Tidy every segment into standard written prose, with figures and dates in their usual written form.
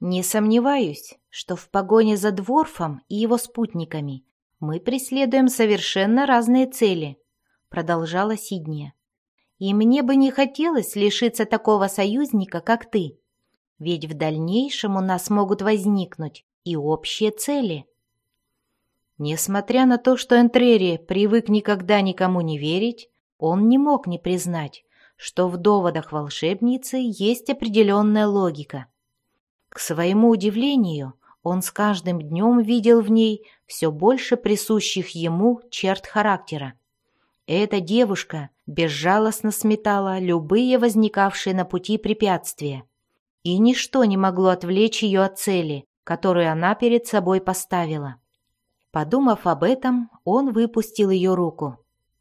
«Не сомневаюсь, что в погоне за Дворфом и его спутниками мы преследуем совершенно разные цели», — продолжала Сидния. «И мне бы не хотелось лишиться такого союзника, как ты, ведь в дальнейшем у нас могут возникнуть и общие цели». Несмотря на то, что Энтрери привык никогда никому не верить, он не мог не признать, что в доводах волшебницы есть определенная логика. К своему удивлению, он с каждым днем видел в ней все больше присущих ему черт характера. Эта девушка безжалостно сметала любые возникавшие на пути препятствия, и ничто не могло отвлечь ее от цели, которую она перед собой поставила. Подумав об этом, он выпустил ее руку.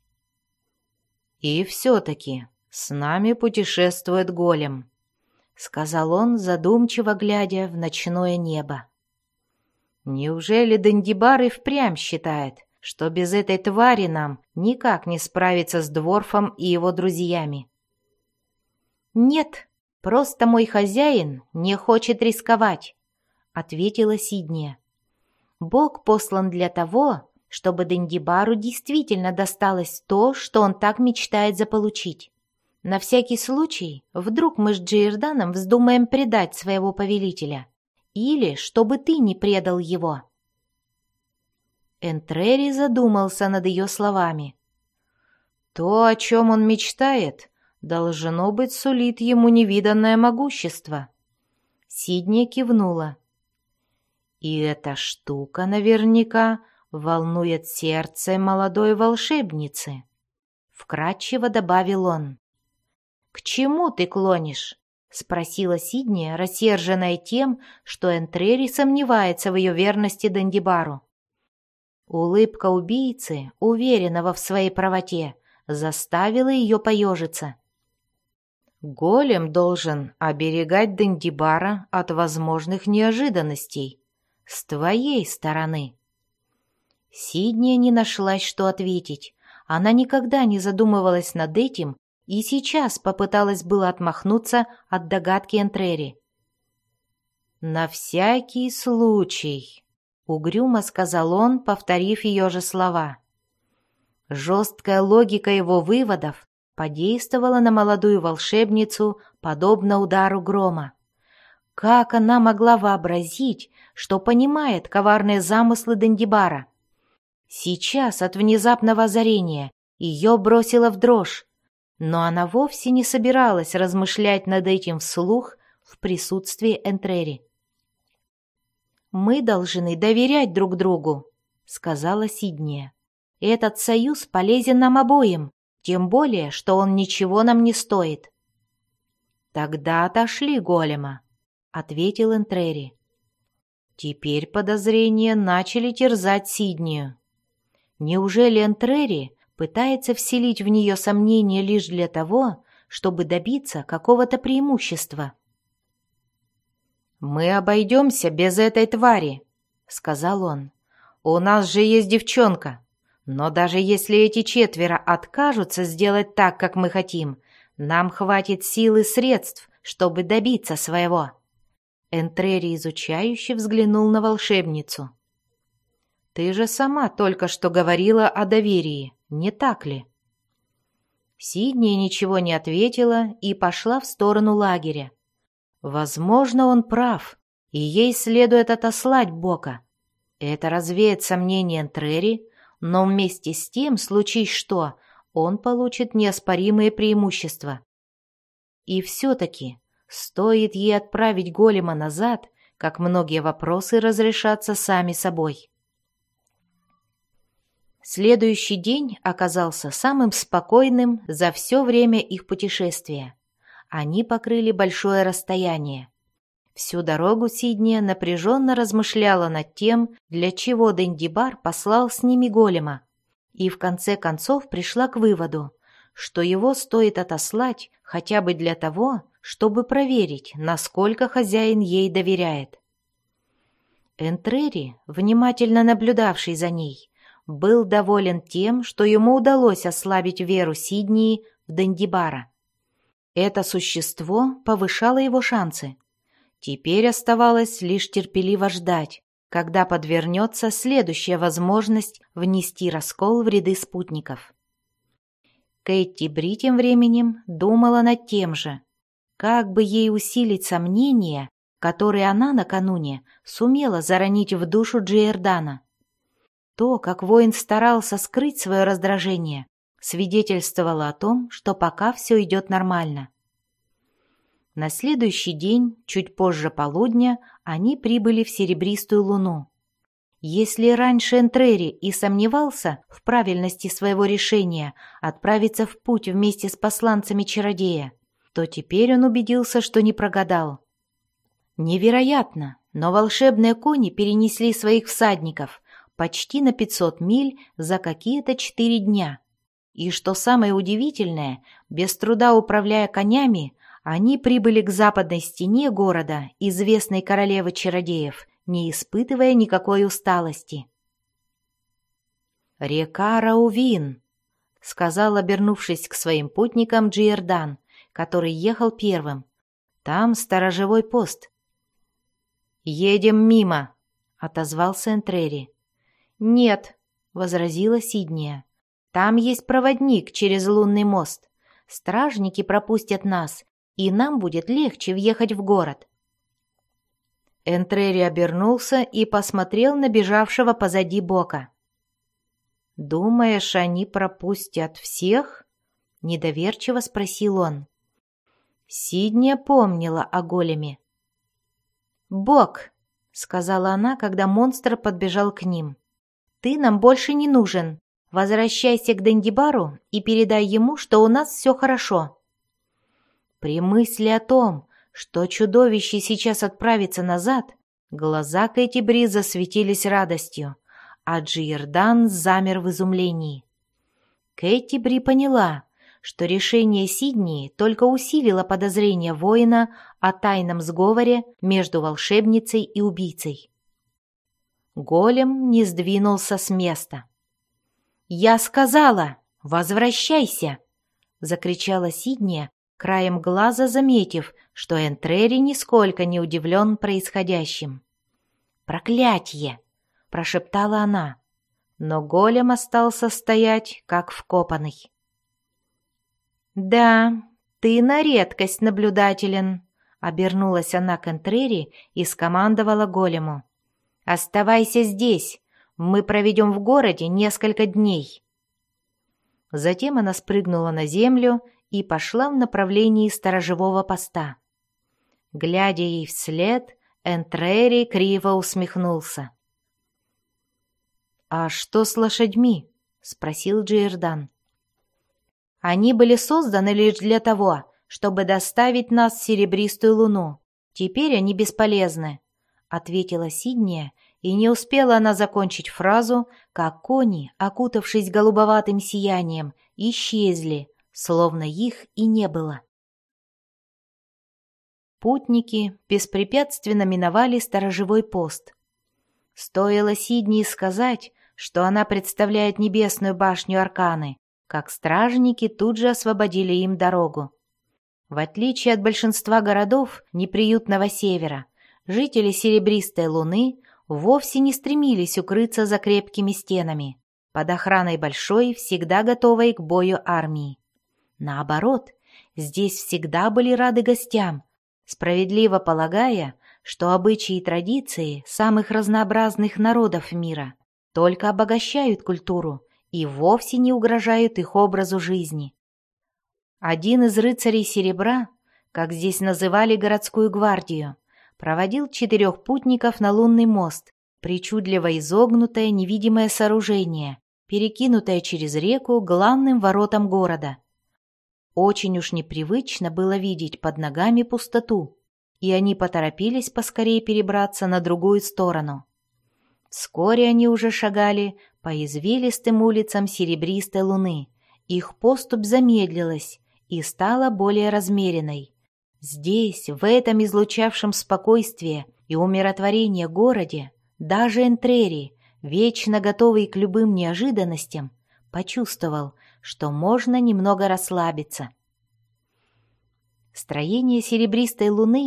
«И все-таки с нами путешествует голем», — сказал он, задумчиво глядя в ночное небо. «Неужели Дендибар и впрямь считает, что без этой твари нам никак не справиться с Дворфом и его друзьями?» «Нет, просто мой хозяин не хочет рисковать», — ответила Сидния. «Бог послан для того, чтобы Дендибару действительно досталось то, что он так мечтает заполучить. На всякий случай, вдруг мы с Джиерданом вздумаем предать своего повелителя, или чтобы ты не предал его». Энтрери задумался над ее словами. «То, о чем он мечтает, должно быть, сулит ему невиданное могущество». Сидния кивнула. «И эта штука наверняка волнует сердце молодой волшебницы», — вкратчиво добавил он. «К чему ты клонишь?» — спросила Сидния, рассерженная тем, что Энтрери сомневается в ее верности Дендибару. Улыбка убийцы, уверенного в своей правоте, заставила ее поежиться. «Голем должен оберегать Дендибара от возможных неожиданностей с твоей стороны». Сидния не нашлась, что ответить. Она никогда не задумывалась над этим и сейчас попыталась было отмахнуться от догадки Энтрери. «На всякий случай», — угрюмо сказал он, повторив ее же слова. Жесткая логика его выводов подействовала на молодую волшебницу, подобно удару грома. Как она могла вообразить, что понимает коварные замыслы Дендибара? Сейчас от внезапного озарения ее бросило в дрожь, но она вовсе не собиралась размышлять над этим вслух в присутствии Энтрери. «Мы должны доверять друг другу», — сказала Сидния. «Этот союз полезен нам обоим, тем более, что он ничего нам не стоит». «Тогда отошли голема», — ответил Энтрери. Теперь подозрения начали терзать Сиднию. Неужели Энтрери пытается вселить в нее сомнения лишь для того, чтобы добиться какого-то преимущества? «Мы обойдемся без этой твари», — сказал он. «У нас же есть девчонка. Но даже если эти четверо откажутся сделать так, как мы хотим, нам хватит сил и средств, чтобы добиться своего». Энтрери изучающе взглянул на волшебницу. «Ты же сама только что говорила о доверии, не так ли?» Сидния ничего не ответила и пошла в сторону лагеря. Возможно, он прав, и ей следует отослать Бока. Это развеет сомнения Энтрери, но вместе с тем, случись что, он получит неоспоримые преимущества. И все-таки стоит ей отправить голема назад, как многие вопросы разрешатся сами собой. Следующий день оказался самым спокойным за все время их путешествия. Они покрыли большое расстояние. Всю дорогу Сидния напряженно размышляла над тем, для чего Дендибар послал с ними голема, и в конце концов пришла к выводу, что его стоит отослать хотя бы для того, чтобы проверить, насколько хозяин ей доверяет. Энтрери, внимательно наблюдавший за ней, был доволен тем, что ему удалось ослабить веру Сиднии в Дендибара. Это существо повышало его шансы. Теперь оставалось лишь терпеливо ждать, когда подвернется следующая возможность внести раскол в ряды спутников. Кэти Бри тем временем думала над тем же, как бы ей усилить сомнения, которые она накануне сумела заронить в душу Джиордана. То, как воин старался скрыть свое раздражение, свидетельствовало о том, что пока все идет нормально. На следующий день, чуть позже полудня, они прибыли в Серебристую Луну. Если раньше Энтрери и сомневался в правильности своего решения отправиться в путь вместе с посланцами чародея, то теперь он убедился, что не прогадал. Невероятно, но волшебные кони перенесли своих всадников почти на 500 миль за какие-то 4 дня. И что самое удивительное, без труда управляя конями, они прибыли к западной стене города, известной королевы чародеев, не испытывая никакой усталости. «Река Раувин», — сказал, обернувшись к своим путникам, Джиордан, который ехал первым. «Там сторожевой пост». «Едем мимо», — отозвался Энтрери. «Нет», — возразила Сидния. «Там есть проводник через лунный мост. Стражники пропустят нас, и нам будет легче въехать в город». Энтрери обернулся и посмотрел на бежавшего позади Бока. «Думаешь, они пропустят всех?» — недоверчиво спросил он. Сидния помнила о големе. «Бок», — сказала она, когда монстр подбежал к ним, — «ты нам больше не нужен. Возвращайся к Дендибару и передай ему, что у нас все хорошо». При мысли о том, что чудовище сейчас отправится назад, глаза Кэти Бри засветились радостью, а Джиордан замер в изумлении. Кэти Бри поняла, что решение Сиднии только усилило подозрение воина о тайном сговоре между волшебницей и убийцей. Голем не сдвинулся с места. «Я сказала, возвращайся!» — закричала Сидния, краем глаза заметив, что Энтрери нисколько не удивлен происходящим. «Проклятье!» — прошептала она, но голем остался стоять, как вкопанный. «Да, ты на редкость наблюдателен», — обернулась она к Энтрери и скомандовала голему. «Оставайся здесь, мы проведем в городе несколько дней». Затем она спрыгнула на землю и пошла в направлении сторожевого поста. Глядя ей вслед, Энтрери криво усмехнулся. «А что с лошадьми?» — спросил Джиордан. «Они были созданы лишь для того, чтобы доставить нас в Серебристую Луну. Теперь они бесполезны», — ответила Сидния, и не успела она закончить фразу, как кони, окутавшись голубоватым сиянием, исчезли, словно их и не было. Путники беспрепятственно миновали сторожевой пост. Стоило Сиднии сказать, что она представляет небесную башню Арканы, как стражники тут же освободили им дорогу. В отличие от большинства городов неприютного севера, жители Серебристой Луны вовсе не стремились укрыться за крепкими стенами, под охраной большой, всегда готовой к бою армии. Наоборот, здесь всегда были рады гостям, справедливо полагая, что обычаи и традиции самых разнообразных народов мира только обогащают культуру и вовсе не угрожают их образу жизни. Один из рыцарей серебра, как здесь называли городскую гвардию, проводил 4 путников на лунный мост, причудливо изогнутое невидимое сооружение, перекинутое через реку главным воротам города. Очень уж непривычно было видеть под ногами пустоту, и они поторопились поскорее перебраться на другую сторону. Вскоре они уже шагали по извилистым улицам Серебристой Луны. Их поступь замедлилась и стала более размеренной. Здесь, в этом излучавшем спокойствие и умиротворение городе, даже Энтрери, вечно готовый к любым неожиданностям, почувствовал, что можно немного расслабиться. Строения Серебристой Луны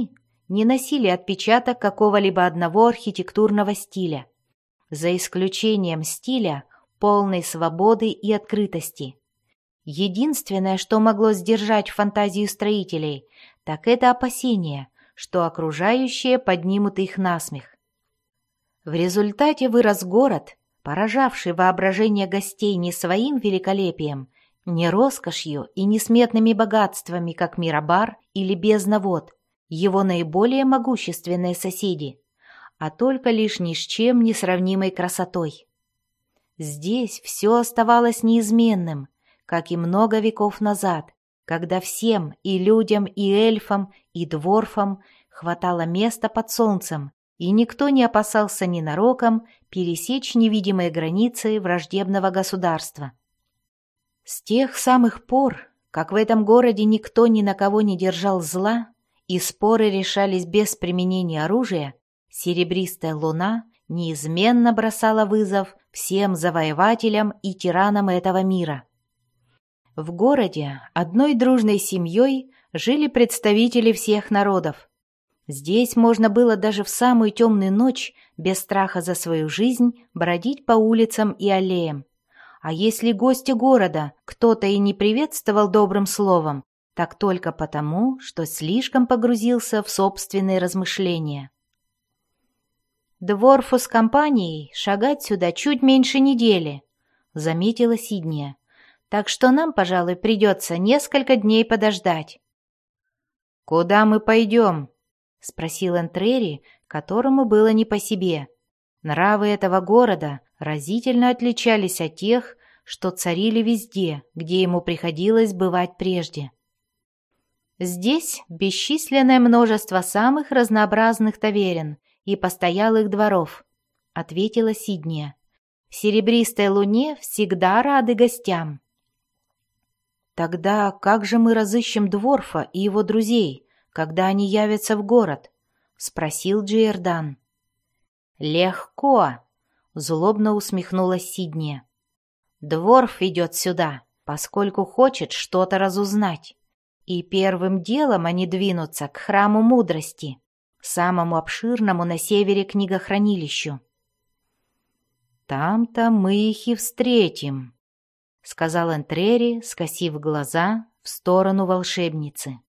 не носили отпечаток какого-либо одного архитектурного стиля, за исключением стиля полной свободы и открытости. Единственное, что могло сдержать фантазию строителей, так это опасение, что окружающие поднимут их насмех. В результате вырос город, поражавший воображение гостей не своим великолепием, не роскошью и несметными богатствами, как Мирабар или Бездна-вод, его наиболее могущественные соседи, а только лишь ни с чем не сравнимой красотой. Здесь все оставалось неизменным, как и много веков назад, когда всем, и людям, и эльфам, и дворфам, хватало места под солнцем, и никто не опасался ненароком пересечь невидимые границы враждебного государства. С тех самых пор, как в этом городе никто ни на кого не держал зла, и споры решались без применения оружия, серебристая луна неизменно бросала вызов всем завоевателям и тиранам этого мира. В городе одной дружной семьей жили представители всех народов. Здесь можно было даже в самую темную ночь без страха за свою жизнь бродить по улицам и аллеям. А если гости города кто-то и не приветствовал добрым словом, так только потому, что слишком погрузился в собственные размышления. «Дворфу с компанией шагать сюда чуть меньше недели», — заметила Сидния. «Так что нам, пожалуй, придется несколько дней подождать». «Куда мы пойдем?» — спросил Энтрери, которому было не по себе. Нравы этого города разительно отличались от тех, что царили везде, где ему приходилось бывать прежде. «Здесь бесчисленное множество самых разнообразных таверен и постоялых дворов», — ответила Сидния. «В серебристой луне всегда рады гостям». «Тогда как же мы разыщем Дворфа и его друзей, когда они явятся в город?» — спросил Джиэрдан. «Легко», — злобно усмехнулась Сидния. «Дворф идет сюда, поскольку хочет что-то разузнать. И первым делом они двинутся к храму мудрости, самому обширному на севере книгохранилищу». «Там-то мы их и встретим», — сказал Энтрери, скосив глаза в сторону волшебницы.